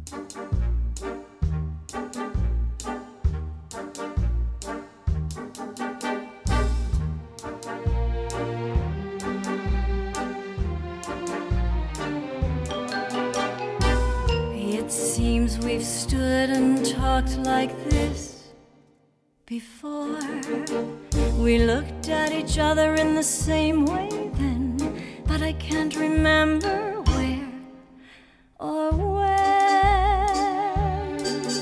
It seems we've stood and talked like this before. We looked at each other in the same way then, but I can't remember where or when.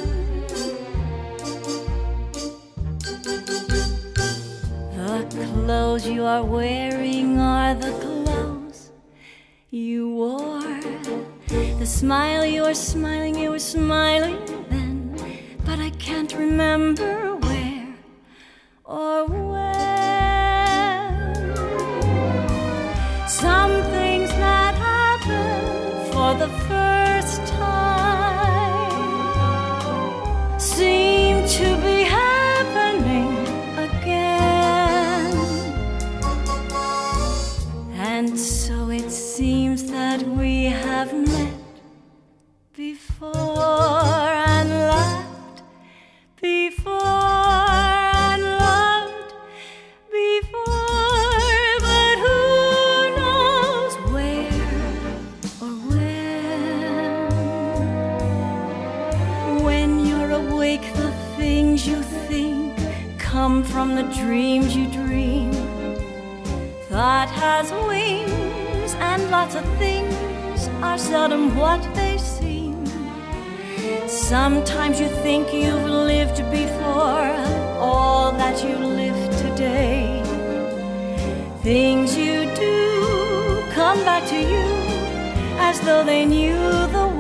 The clothes you are wearing are the clothes you wore. The smile you were smiling then, but I can't remember where or when. Some things that happen for the first time seem to be happening again. And so it seems that we have met before and laughed before and loved before, but who knows where or when. When you're awake, the things you think come from the dreams you dream. Thought has wings, and lots of things are seldom what they seem. Sometimes you think you've lived before all that you live today. Things you do come back to you as though they knew the